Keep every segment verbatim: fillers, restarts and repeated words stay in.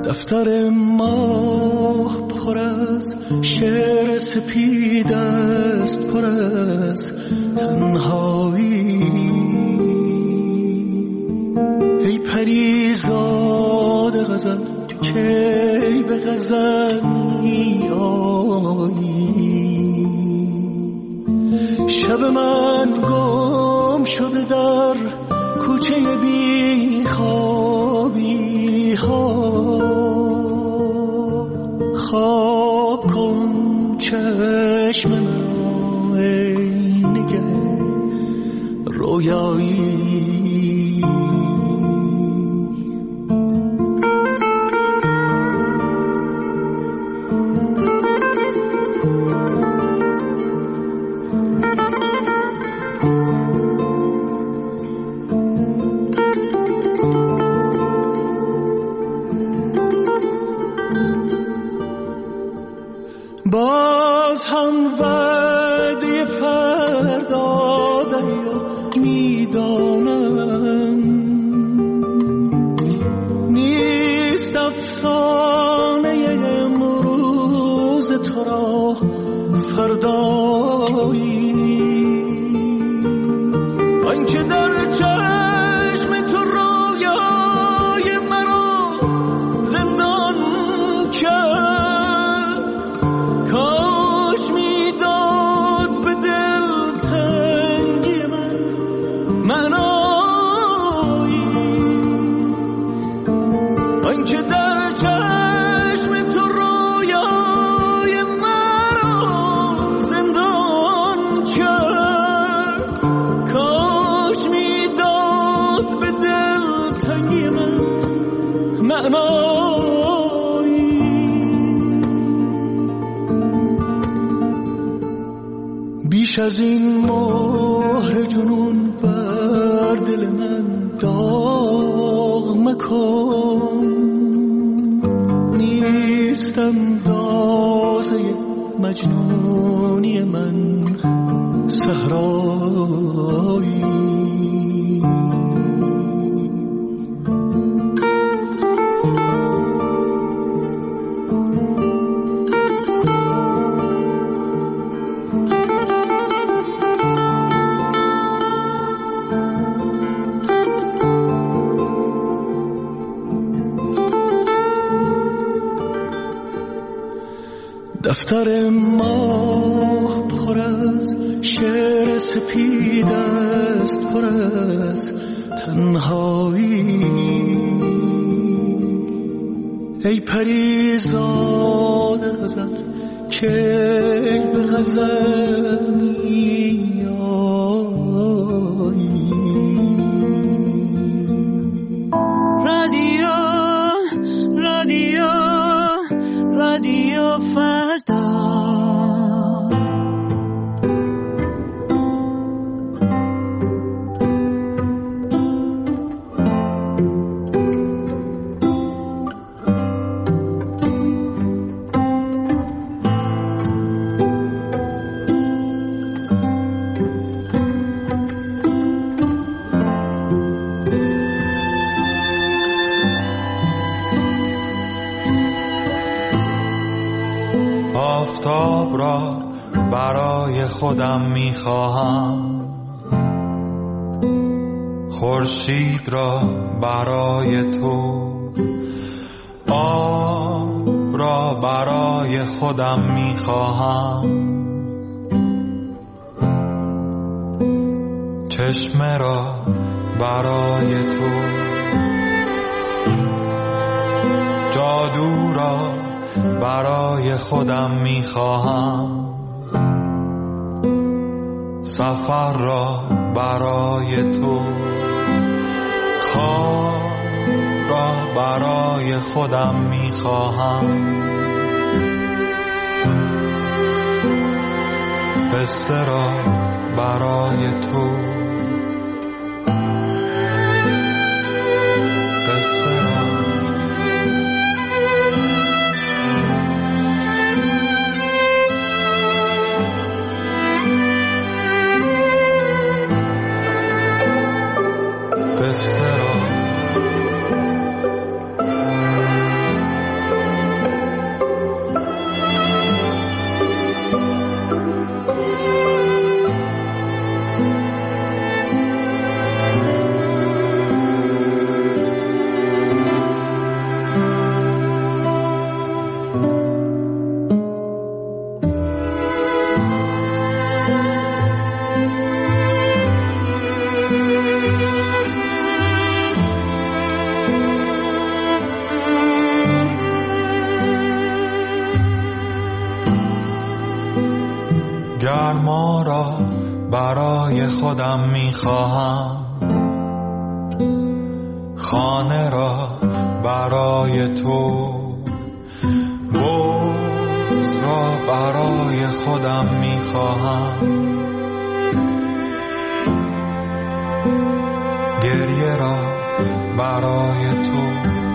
دفتر ماه پر از شعر سپید است، پر از تنهایی. ای پریزاد غزل کی به غزل می آیی؟ شب من گم شده در کوچه بی خوابی ها. خواب کن چشم من ای نگه رویایی. باز هم وعده فردا دریا میدانم، نیست افسانه امروز تو را فردایی. آنکه در چشم تو رویای مرا زندان کرد، کاش میداد به دل تنگی من معنایی. آنکه در چشم تو رویای مرا زندان کرد، کاش میداد به دل تنگی من معنایی. بیش از این مهر جنون بر دل من داغ مکن، نیست اندازه مجنونی من صحرایی. دفتر ماه پر از شعر سپید است، پر از تنهایی. ای پریزاد غزل کی به غزل می آیی؟ رادیو رادیو رادیو فردا. آفتاب را برای خودم میخواهم، خورشید را برای تو، آب را برای خودم میخواهم، چشمه را برای تو، جادو را برای خودم میخواهم، سفر را برای تو، خواب را برای خودم میخواهم، قصه را برای تو، قصه را قصه را سرما را برای خودم میخواهم، خانه را برای تو، بغض را برای خودم میخواهم، گریه را برای تو،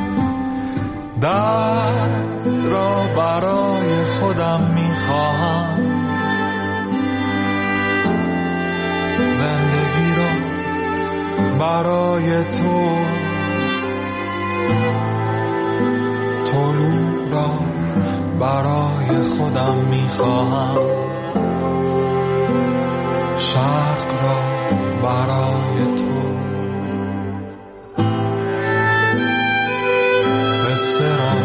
درد را برای خودم میخواهم، زندگی را برای تو، طلوع را برای خودم میخواهم، شرق را برای تو، قصه را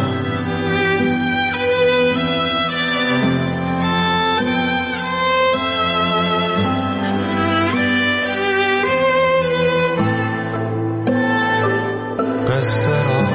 قصه را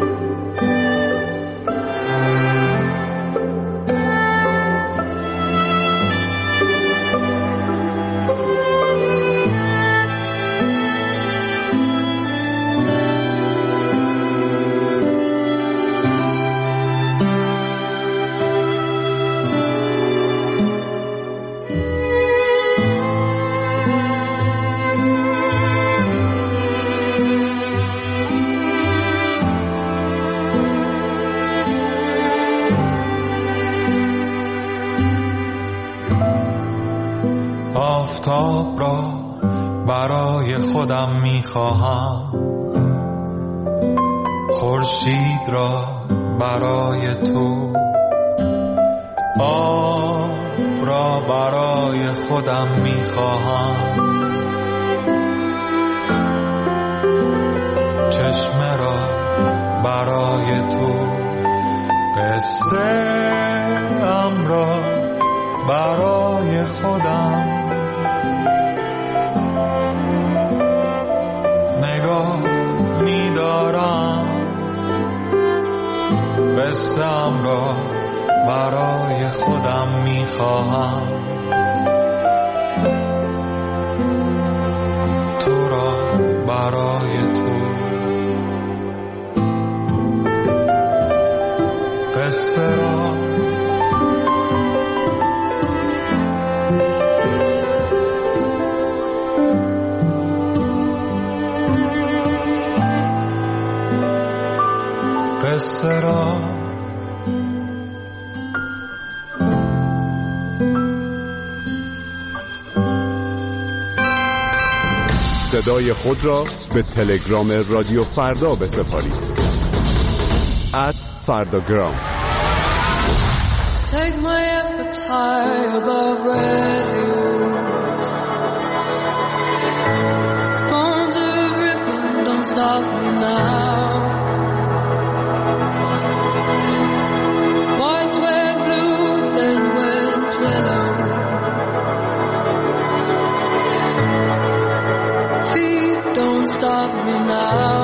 آفتاب را برای خودم میخواهم، خورشید را برای تو، آب را برای خودم میخواهم، چشمه را برای تو، قصه ام را برای خودم، نگاه می‌دارم قصه‌ام را برای خودم می‌خواهم، تو را برای تو، قصه را قصه را صدای خود را به تلگرام رادیو فردا بسپارید. ات فرداگرام. Take my appetite above radios. Bones of ribbon, don't stop me now. Whites were blue, then went yellow. Feet don't stop me now.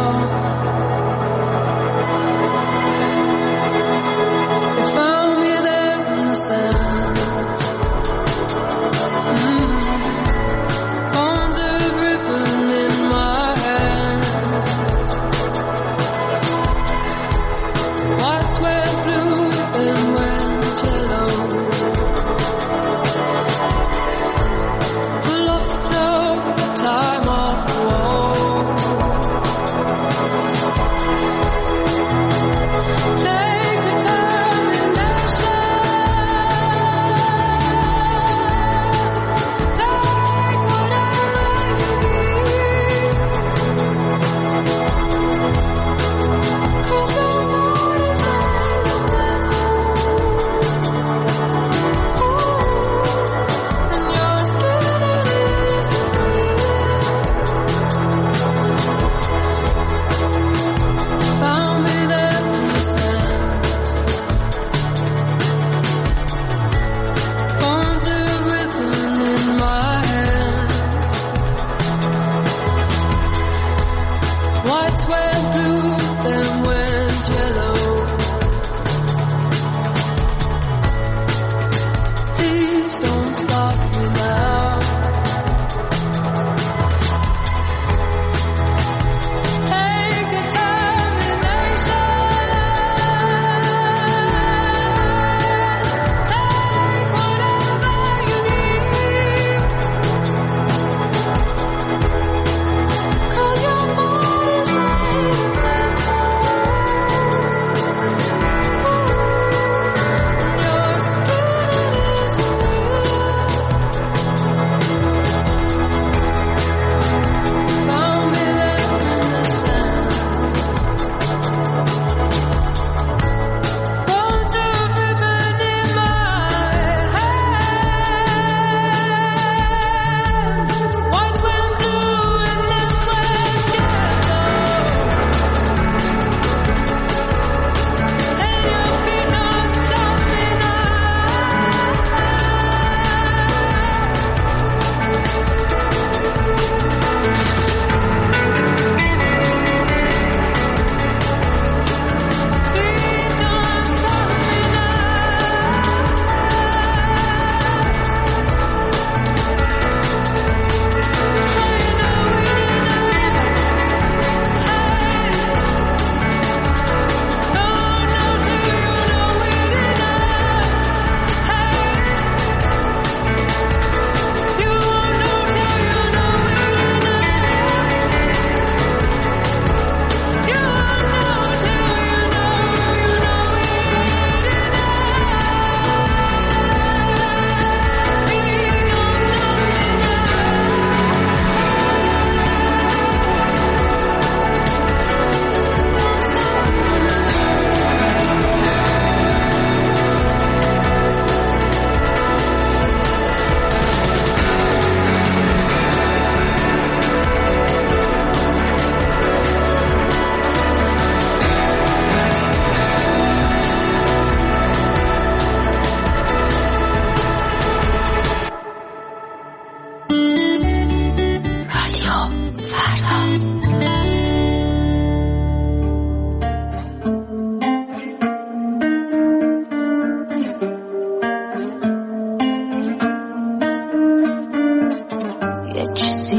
They found me there in the sand. Mm. Bones of ribbon in my hands. Whites were blue, then went yellow. Pull off no time off the wall.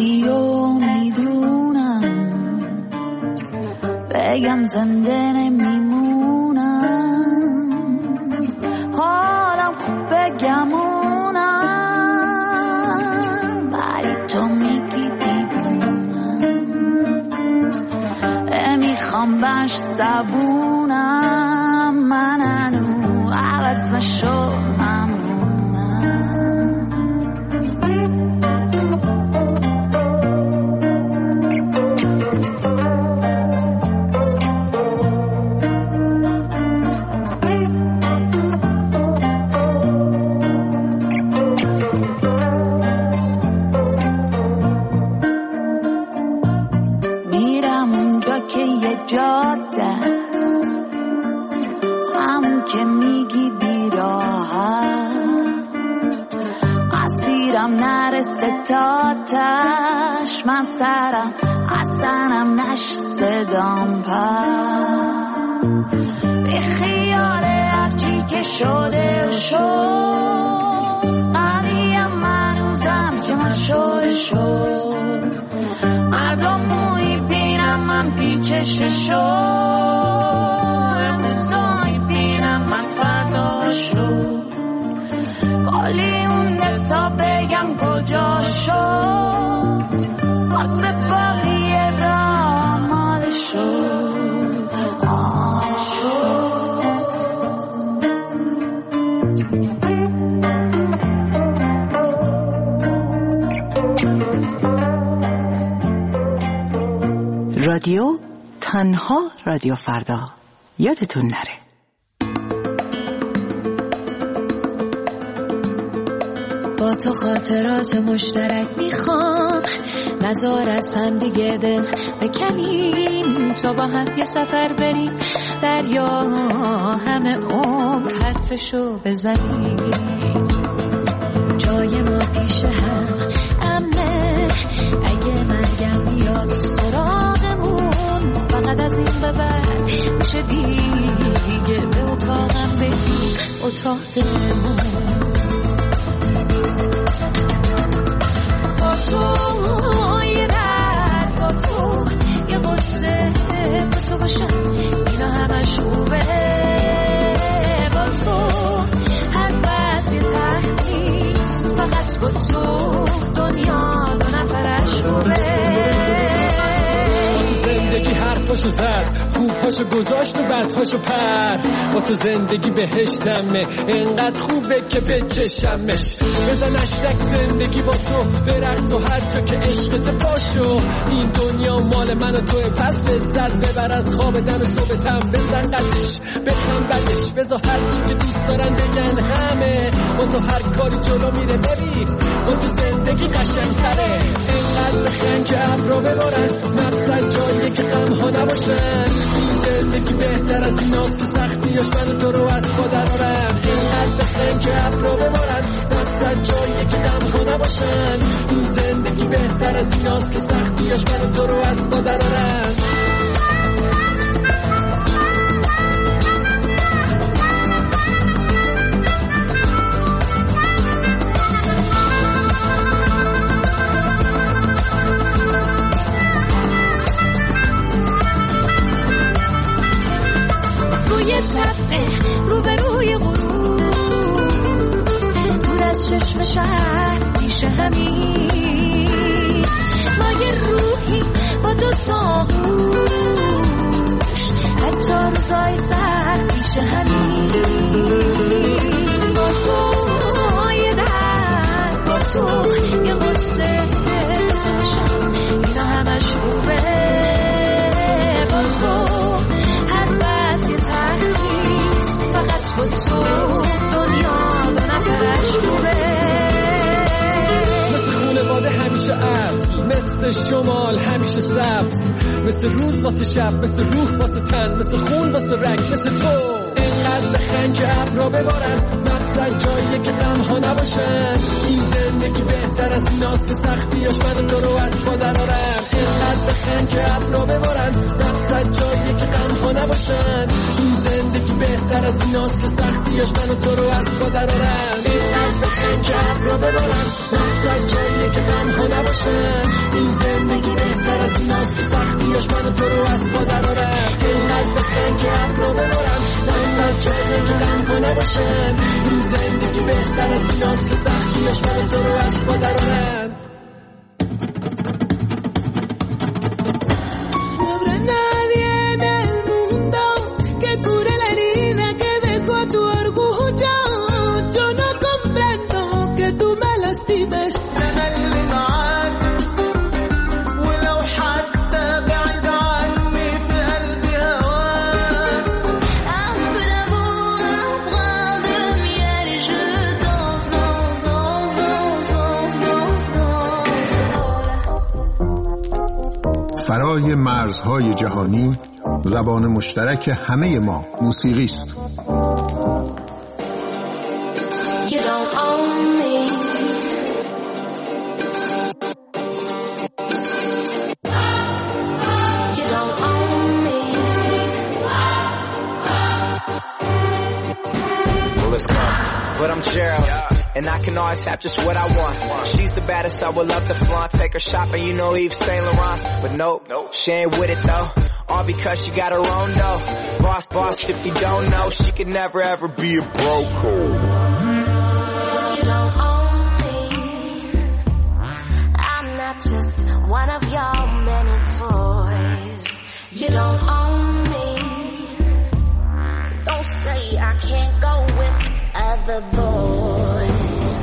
داری و میدونم بگم زنده نمیمونم، حالم خوب بگمونم ولی تو میگی دیوونم، میخوام باش زبونم، من هنو عوض نشو جاده است، همون که میگی بیراحت، اسیرم نرسه تا تش، من سرم اصنم نش صدام پر، به خیال هرچی که شده و شد، قویم منوزم که من شده شد، مردم موی بینم من پیچش شد، امروزایی بینم من فردا شد، قالی مونده تا بگم کجا شد، واسه بقیه را مال شد، آه شد. رادیو تنها رادیو فردا، یادتون نره. با تو خاطرات مشترک میخوام، نزار از هم دیگه دل بکنیم، تا با هم یه سفر بریم دریا، همه عمر حرفشو بزنیم، جای ما پیش هم امنه، اگه مرگم بیاد سراغمون، فقط از این به بعد میشه دیگه به اتاقم بگی اتاقمون، با تو یه درد، با تو یه قصه، با تو باشم اینا همش خوبه، با تو هر بس یه تخت نیست، فقط با تو دنیا دو نفرش خوبه، زندگی حرفاشو زد، خوبهاشو گذاشت و بدهاشو پر، با تو زندگی بهشتمه، انقدر خوبه که به چشمش، بزن اشتک زندگی با تو برقص و هر جا که عشقت باشو، این دنیا مال من و توی، پس لذت ببر از خواب دم صبحتم، بزن قدش بخم بدش، بزا هر چی که دوست دارن بگن همه، با تو هر کاری جلو میره بری، با تو زندگی قشنگتره، انقدر بخن که ابرا ببارن، مقصد جاییه که غم ها نباشن، این زندگی بهتر از ایناست که سختیاش من و تو رو از پا درارن، اینقدر بخن که ابرا ببارن، مقصد جاییه که غم ها نباشن، این زندگی بهتر از ایناست که سختیاش من و تو رو از پا درارن. روبروی غروب، دور از چشم شهر پیش همین، ما یه روحی با دو تا گوش، حتی روزای سخت پیش همین، با تو یه درد، با تو یه قصه، با تو باشم اینا همش خوبه، با تو هر بس یه تخت، فقط با تو دنیا دو نفرش خوبه، مثل خونواده همیشه اصل، مثل شمال همیشه سبز، مثل روز واسه شب، مثل روح واسه تن، مثل خون واسه رگ، مثل تو انقدر بخن که ابرا ببارن، مقصد جاییه که غم ها نباشن، این زندگی بهتر از ایناست که سختیاش من و تو رو از پا درارن، انقدر بخن که ابرا ببارن، مقصد جاییه که غم ها نباشن، این زندگی بهتر بهتر از ایناست که سختیاش منو تو رو از پا درارن. اینقدر بخن که ابرا ببارن نصد جاییه که غم ها نباشن. این زندگی بهتر از ایناست که سختیاش منو تو رو از پا درارن. اینقدر بخن که ابرا ببارن نصد جاییه که غم ها نباشن. این زندگی بهتر از ایناست که سختیاش منو تو رو از پا درارن. فرای مرزهای جهانی زبان مشترک همه ما موسیقی است. You don't own me. You don't own me. Well, let's go. But I'm Gerald. And I can always have just what I want. She's the baddest, I would love to flaunt. Take her shopping, you know Yves Saint Laurent. But nope, nope, she ain't with it though. All because she got her own dough. Boss, boss, if you don't know, she could never ever be a broke. You don't own me. I'm not just one of your many toys. You don't own me. Don't say I can't go with other boys.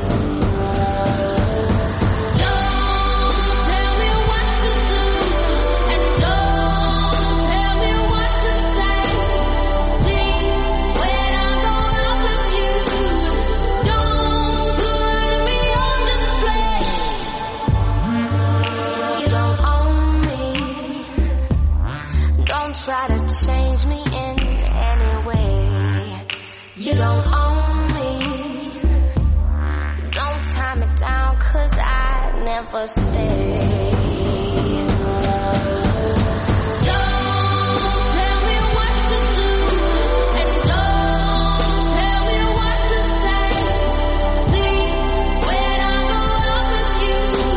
Try to change me in any way. You don't own me. Don't tie me down, cause I never stay. Don't tell me what to do, and don't tell me what to say. Please, when I go out with you,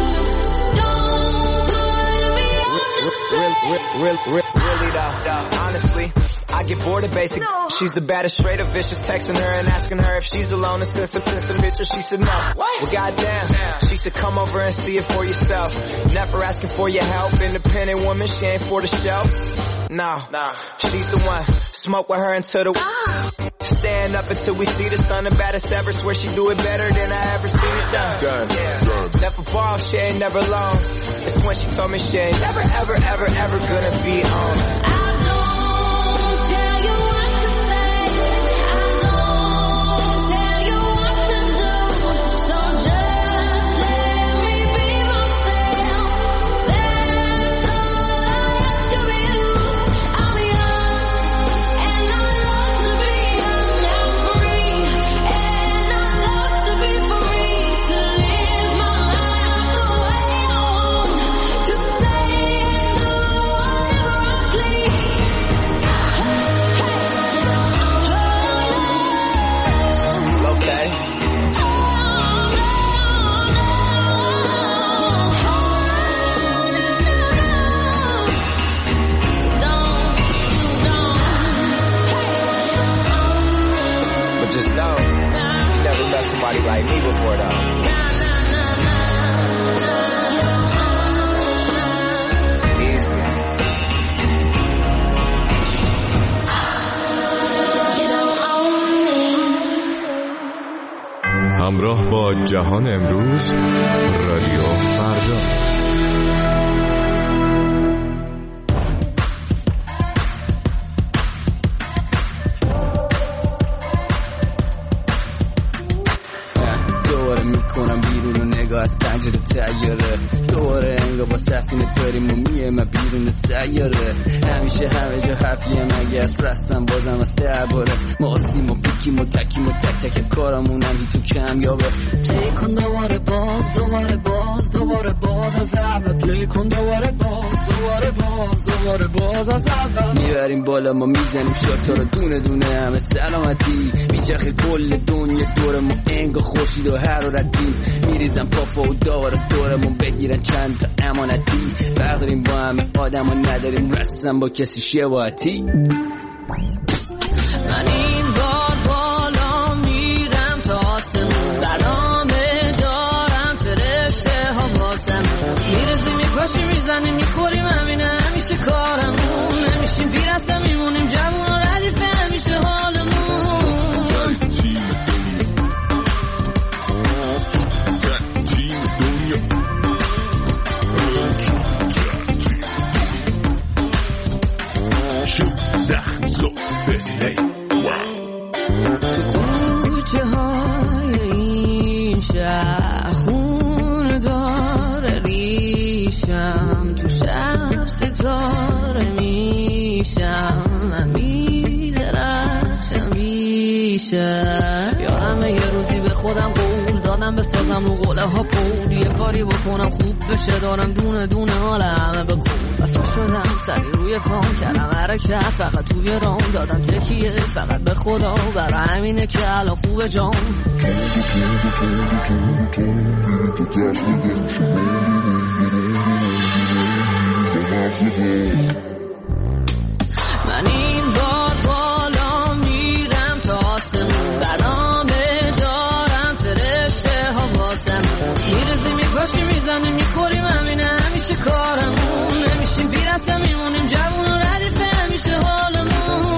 don't put me on display. Real, real, real, really though, honestly, I get bored of basic. No. She's the baddest, straight up vicious. Texting her and asking her if she's alone and send some, send some pictures. She said no. What? Well, goddamn. Damn. She said come over and see it for yourself. Never asking for your help. Independent woman, she ain't for the show. No, nah. She's the one. Smoke with her until the ah. Stand up until we see the sun. The baddest ever. Swear she do it better than I ever seen it done. Done. Yeah. Done. Never ball, she ain't never alone. It's when she told me she ain't never, ever, ever, ever gonna be on. I don't tell you what to say. I don't tell you what to do. So just let me be myself. That's all I ask of you. I'm young and I love to be young. I'm free and I love to be free. To live my life the way I want. To say and do whatever I please. Okay. But just know, you never met somebody like me before though. Easy. همراه با جهان امروز رادیو فردا. دوباره میکنم بیرون و نگاه از پنجره تیاره. دوباره انگار با سفینه داریم و میه بیرون سیاره. همیشه همه جا حرفیه مگه از رستم بازم از درباره. ما آسیم و بیکیم و تکیم و تک تک کارمونم هی تو کمیابه. پلی کن دوباره باز دوباره باز دوباره باز از اول. پلی کن دوباره باز دوباره باز دوباره باز از اول میبریم بالا ما میزنیم شاتا رو دونه دونه همه سلامتی میچرخه کل دنیا دور ما انگا خورشید و حرارتی میریزن پافا و دار دورمون بگیرن چند تا امانتی فرق داریم با همه آدم ها نداریم رسم با کسی شباهتی من این بار بالا میرم تا آسمون برنامه دارم فرشته ها واسم میرزی میپاشی میزنی میخوریم همینه همیشه کارمون نمیشیم پیر هستم میمونیم جوون و ردیفه همیشه حالمون زخم زو بسیلی کوچه های این شهر خون داره ریشم تو شب ستاره میشم من میدرخشم بیشم یارم یه روزی به خودم قول دادم بسازم رو قوله ها پول یه کاری بکنم خوب بشه دارم دونه دونه حال همه بکن بسا شدم سری روی پام کردم حرکت فقط توی رام دادم تکیه فقط به خدا برای همینه که الان خوبه جام من این بار بالا میرم تا آسمون برنامه دارم فرشته ها واسم میرزی میپاشی میزنی میخوریم همینه همیشه کارمون نمیشیم پیر هستم میمونیم جوون و ردیفه همیشه حالمون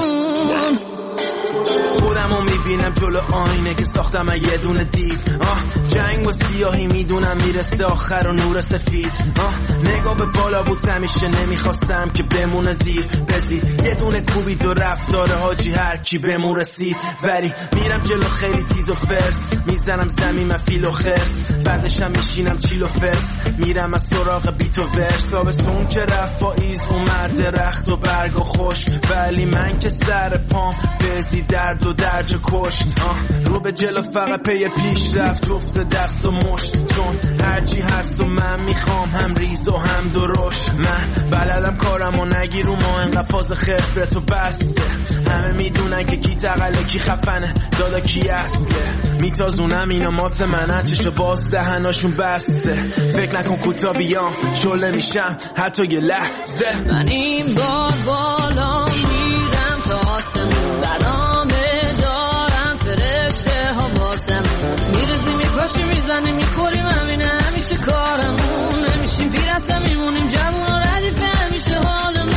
خودمو میبینم جلو آینه که ساختم یه دونه دیو آه جنگ و سیاهی میدونم میرسه آخر و نور سفید آه نگاه به بالا بود همیشه نمیخواستم که بمونه زیر بزید یه دونه کوبید و رفتار حاجی هر کی بمون رسید ولی میرم جلو خیلی تیز و فرس میزنم زمین من فیل و خرس بعدشم میشینم چیل و فرس میرم از سراغ بیت و ورس تابستون که رفت پاییز اومد درخت و برگ و خوش ولی من که سر پام بزی درد و درج کشت آه رو به جلو فقط پی پیش رفت جفت دست و مشت چون هرچی هست و من میخوام هم ریز و هم درشت من بلدم کارم و نگی رو ما انقدر فاز خبرت و بسته همه میدونن که کی تقله کی خفنه دادا کی هسته میتازونم اینا مات منن چشو باز دهناشون بسته فکر نکن کوتا بیام شله میشم حتی یه لحظه من این بار بالا میرم تا آسمون برنامه دارم فرشته ها واسم میرزی میپاشی میزنی میخوریم همینه همیشه کارمون نمیشیم پیر هستم میمونیم جوون و ردیفه همیشه حالمون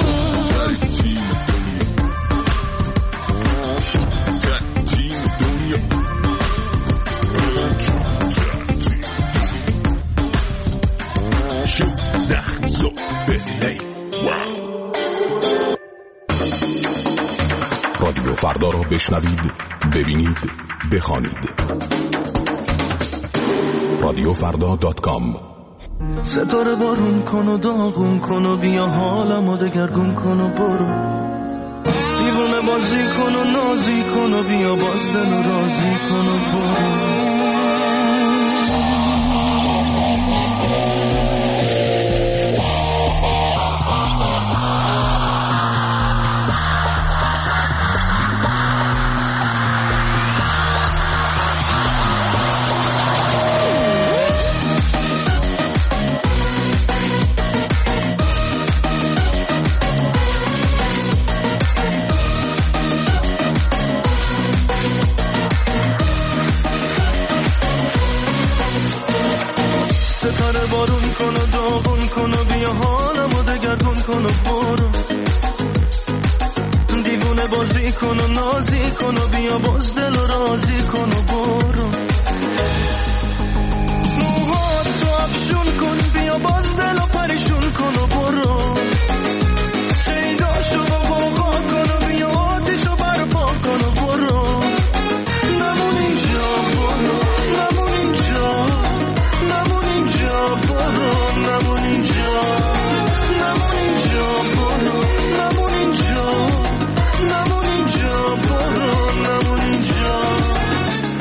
زخم زو بسیلی رادیو فردا را بشنوید ببینید بخوانید رادیو فردا دات کام ستاره بارون کن و داغون کن و بیا حالمو دگرگون کن و برو دیوونه بازی کن و نازی کن و بیا باز دل و رازی کن و برو بارون کن و داغون کن و بیا حالمو دگرگون کن و برو دیوونه بازی کن و نازی کن و بیا باز دل و رازی کن و برو موهاتو افشون کن بیا باز دل و پریشون کن و برو شیداشو غوغا کن و بیا آتیشو برپا کن و برو نمون اینجا برو نمون اینجا نمون اینجا برو نمون اینجا نمون اینجا برو نمون اینجا نمون اینجا برو نمون اینجا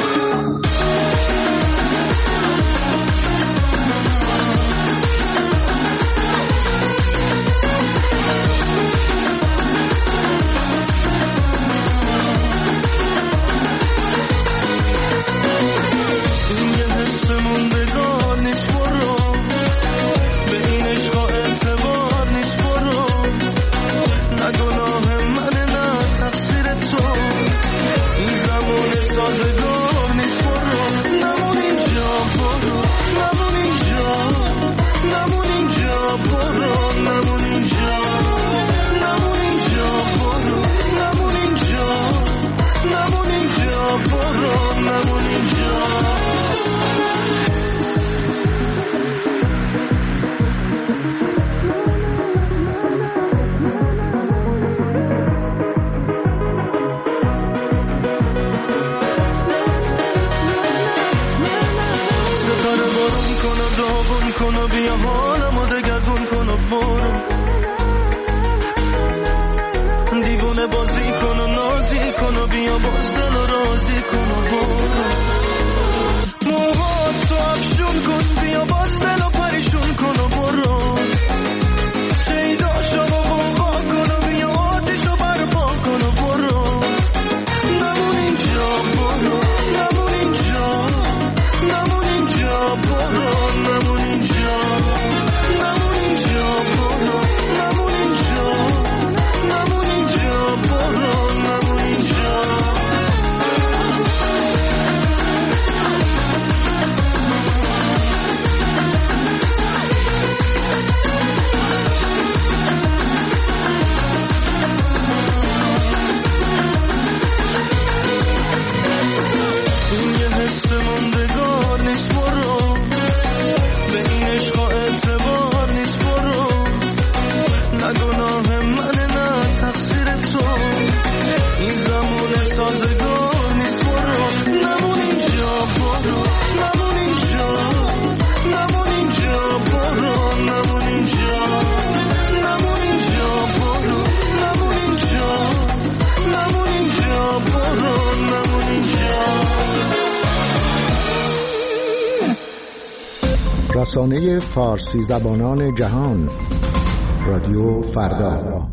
رسانه فارسی زبانان جهان، رادیو فردا.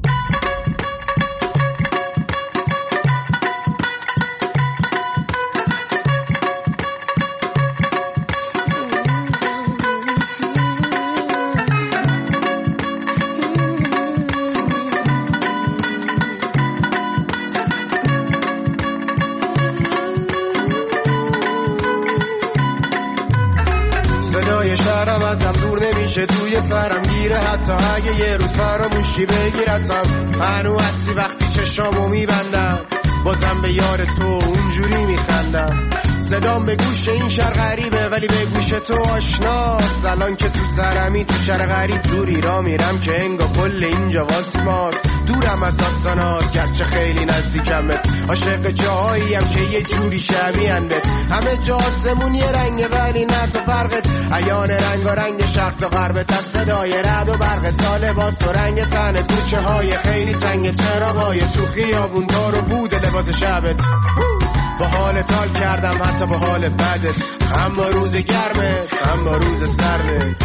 شهرم ازم دور نمیشه، توی سرم گیره، حتی اگه یه روز فراموشی بگیرتم. هنو هستی وقتی چشامو میبندم، بازم به یار تو اونجوری میخندم. صدام به گوش این شهر غریبه ولی به گوش تو آشناست. الان که تو سرمی تو شهر غریب جوری را میرم که انگار کل اینجا واسماست. دورم از داستانات گرچه خیلی نزدیکمت، عاشق جاهاییم که یه جوری شبیهن بهت. همه جا آسمون یه رنگه ولی نه تو فرقت، عیان رنگ و رنگ شرق تا غربت. از صدای رعد و برق تا لباس و رنگ تنت، کوچه های خیلی تنگ، چراغای تو خیابون دار و بود لباس شبت. با حال تال کردم حتی با حال بدت، هم با روز گرمت هم با روز سردت.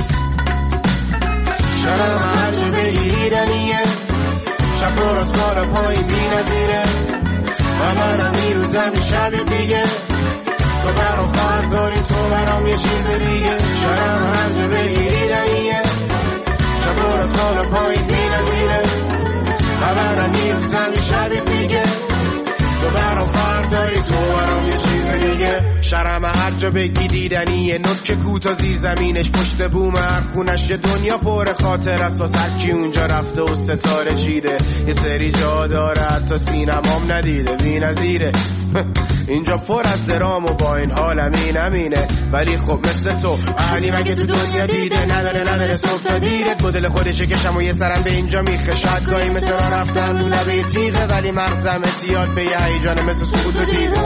شرم هر جا بگیریدنیه، شب پر از بالا پایین بی نظیره. و منم میروزم شب دیگه، تو برام فرق داری، تو برام یه چیز دیگه. شرم هر جا بگیریدنیه، شب پر از بالا پایین بی نظیره. و منم میروزم شب دیگه، تو برام فرق داری، تو برام یه چیز دیگه. شرم هر جا بگی دیدنیه، نوک کوتا زیر زمینش پشت بوم هر خونش. دنیا پر خاطر است واسه هر کی اونجا رفته و ستاره چیده. یه سری جا داره حتی سینمام ندیده، بی نظیره. اینجا پر از درام و با این حالم این امینه. ولی خب مثل تو اهلی مگه تو دنیا دیده، نداره نداره صبح تا دیرت. مدل خودشه کشم و یه سرم به اینجا میخه. شاید گاهی مثل را رفتم دو لبه تیغه، ولی مغزم اتیاد به یه هیجانه مثل سکوت و دیده.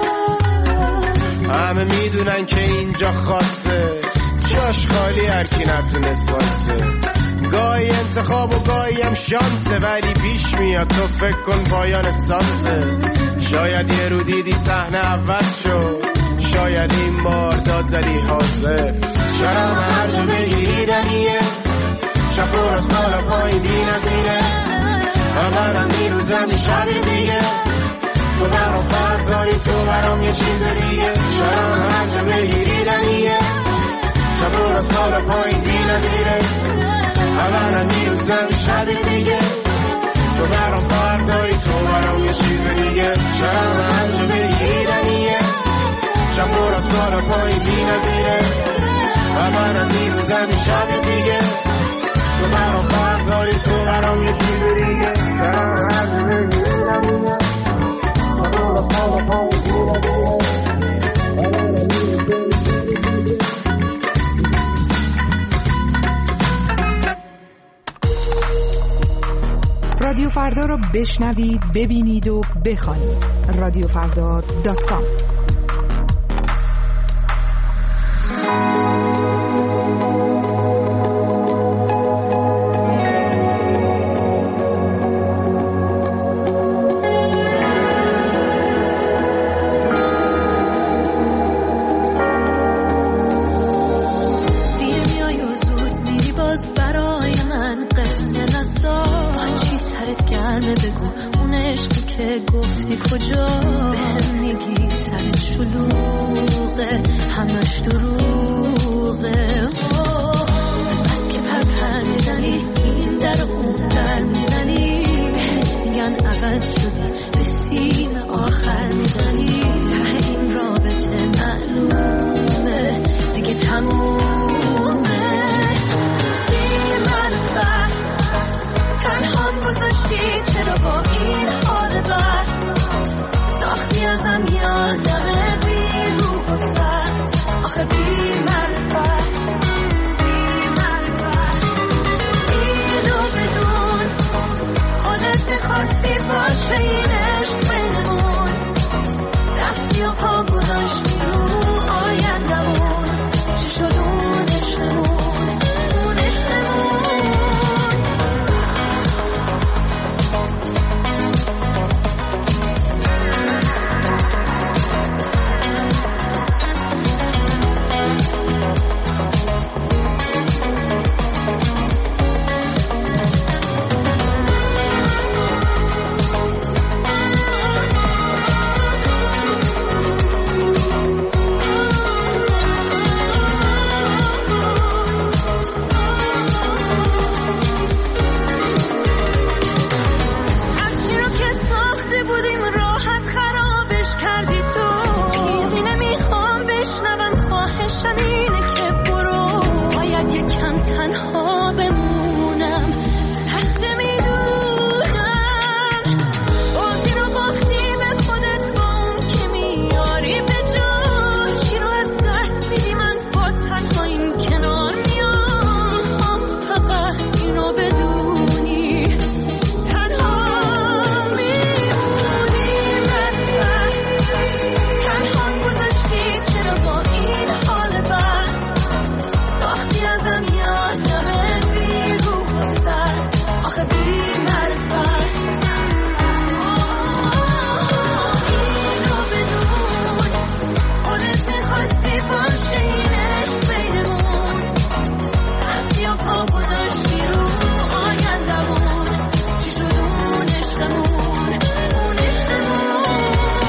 همه میدونن که اینجا خاصه، جاش خالی هر کی نتونست واسه. گاهی انتخاب و گاهی هم شانسه، ولی پیش میاد تو فکر کن پایان سانسه. شاید یه رو دیدی صحنه عوض شد، شاید این بار داد زدی حاضر. شرم هر جا بگیریدنیه، شب پر از بالا پایین بی نظیره. و برم میروزم شب دیگه، تو برام فرق داری، تو برام یه چیز دیگه. شرم هر جا بگیریدنیه، شب پر از بالا پایین بی نظیره. و برم میروزم شب دیگه، تو برام فرق داری، تو برام یه چیز دیگه. شرم هر جا بگیریدنیه، شب پر از بالا پایین بی نظیره. و برم میروزم شب دیگه، تو برام فرق داری، تو برام یه چیز دیگه. شرم هر جا بگیریدنیه، رادیو فردا رو بشنوید، ببینید و بخوانید. رادیو فردا دات کام. کجا بهم میگی سرت شلوغه، همش دروغه. بس که پرپر میزنی، این در اون در میزنی. بهت میگن عوض شدی، به سیم آخر میزنی. ته این رابطه معلومه دیگه تمومه. بی معرفت تنها گذاشتی، چرا با این حال بد ساختی ازم یادمه. بی رو و سر آخه بی معرفت اینو بدونی تنها میمونی بدبخت تنها گذاشتی چرا با این حال بد ساختی ازم یادم بی روح و سر آخه بی معرفت اینو بدون خودت میخواستی باشه این عشق بینمون رفتی و پا گذاشتی رو آیندمون چی شد اون عشقمون اون عشقمون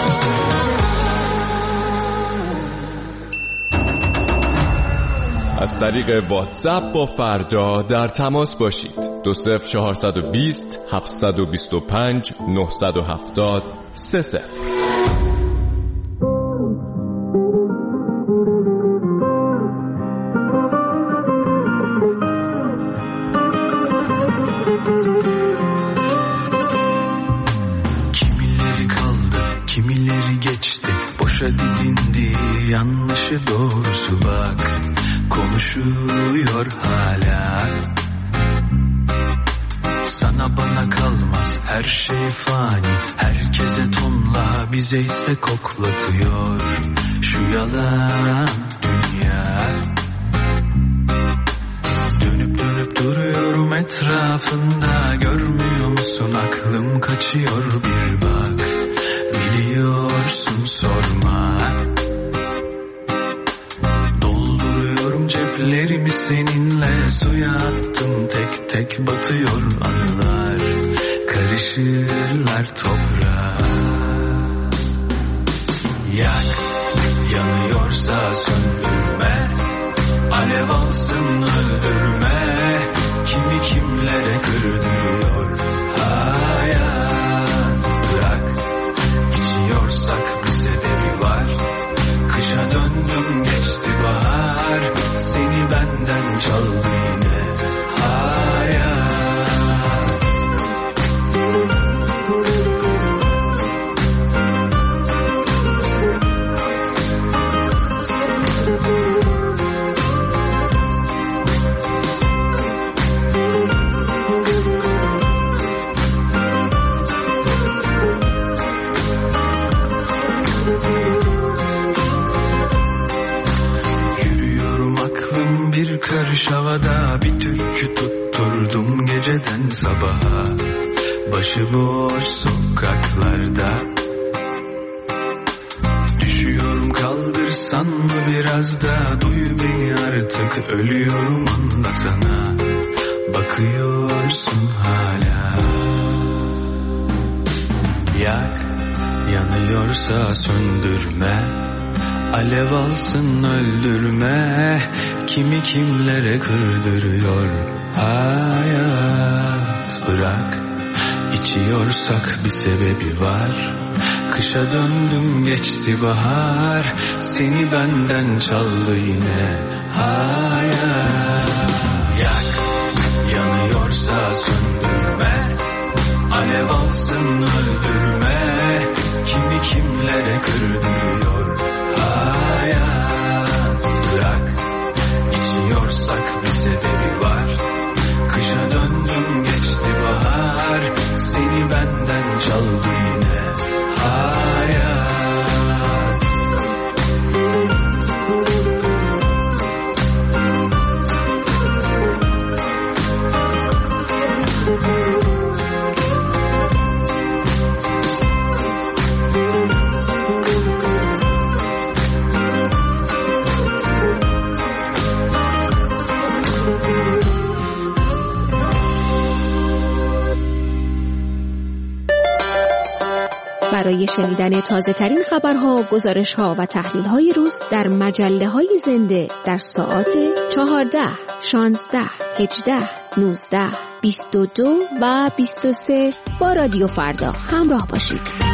از طریق واتساپ با فردا در تماس باشید. دو صفر چهارصد و بیست هفتصد و بیست و پنج نهصد و هفتاد سه صفر. Kimileri kaldı, kimileri geçti. Boşa didindi, yanlışı doğrusu bak. Konuşuyor hala. Sana bana kalmaz, her şey fani. Herkese tonla, bize ise koklatıyor şu yalan dünya. Dönüp dönüp duruyorum etrafında, görmüyor musun aklım kaçıyor bir bak. Biliyorsun sorma. Dolduruyorum ceplerimi seninle, suya attım tek tek batıyor anılar. Karışırlar toprağa. Yak, yanıyorsa söndürme. Alev alsın öldürme. Kimi kimlere kırdırıyor hayat. Bırak, içiyorsak bir sebebi var. Kışa döndüm geçti bahar. Seni benden çaldı yine hayat. Bir karış havada bir türkü tutturdum geceden sabaha. Başıboş sokaklarda. Düşüyorum kaldırsan mı biraz da, duy beni artık ölüyorum anlasana. Bakıyorsun hala. Yak, yanıyorsa söndürme. Alev alsın öldürme. Kimi kimlere kırdırıyor hayat. Bırak, içiyorsak bir sebebi var. Kışa döndüm geçti bahar. Seni benden çaldı yine hayat. Yak, yanıyorsa söndürme. Alev alsın öldürme. Kimi kimlere kırdırıyor hayat. Bırak, içiyorsak bir sebebi var. Kışa döndüm geçti bahar. Seni benden çaldı yine hayat. برای شنیدن تازه ترین خبرها، گزارشها و تحلیل های روز در مجله های زنده در ساعات چهارده، شانزده، هجده، نوزده، بیست و دو و بیست و سه با رادیو فردا همراه باشید.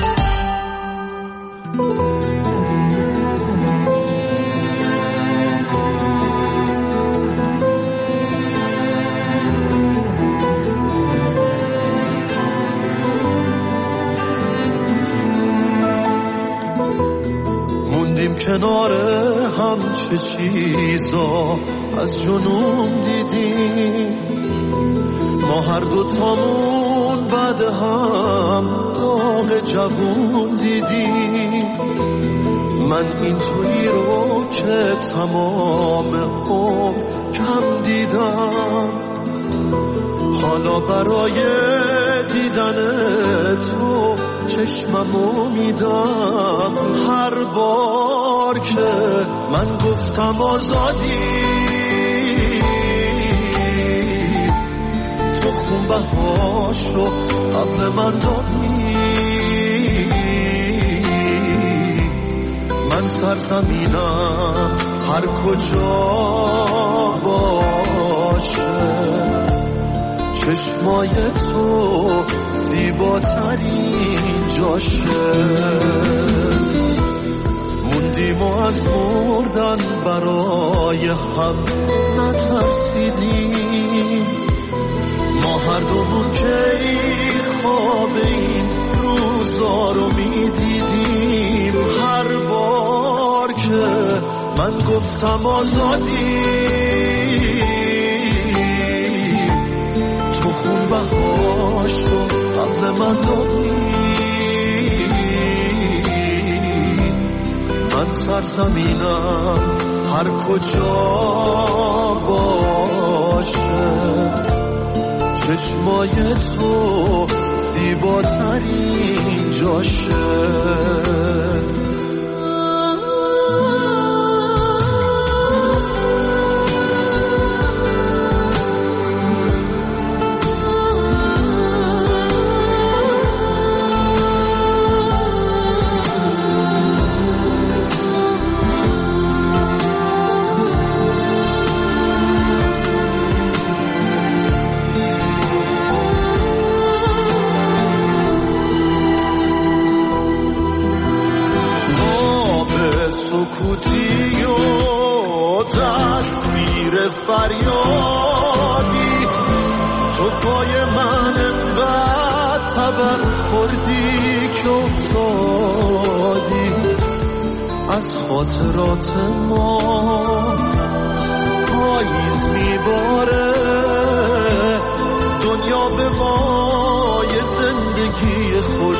کنار هم چه چیزا از جنون دیدیم، ما هر دو تامون بعد هم داغ جوون دیدیم. من این تویی رو که تمام عمر کم دیدم، حالا برای دیدن تو چشممو میدم. هر بار که من گفتم آزادی، تو خون بهاشو قبل من دادی. من سرزمینم هر کجا باشه، چشمای تو زیباترین جاشه. موندیم و از مردن برای هم نترسیدیم. ما هر دومون که خواب این روزا رو میدیدیم. هر بار که من گفتم آزادی، تو خون بهاشو قبل من دادی. من سرزمینم هر کجا باشه، چشمای تو زیباترین جاشه. سکوتی و تصویر فریادی، تو پای من انقدر تبر خوردی که افتادی. از خاطرات ما پاییز میباره، دنیا به ما یه زندگی خوش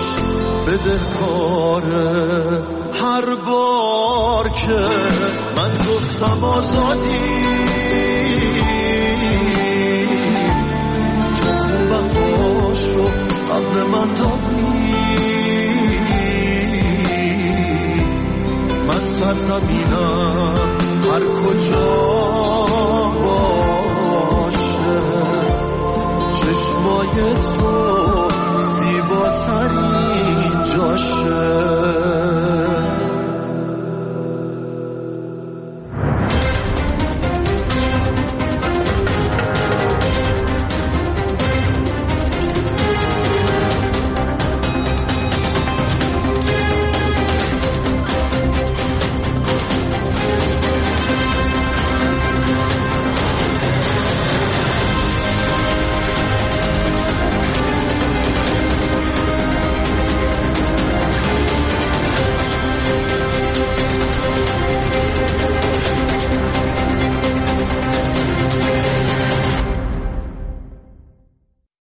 بدهکاره. هر بار که من گفتم آزادی، تو خوبم باشو قبل من دادی. من سرزمینم هر کجا باشه، چشمای تو زیباترین جاشه.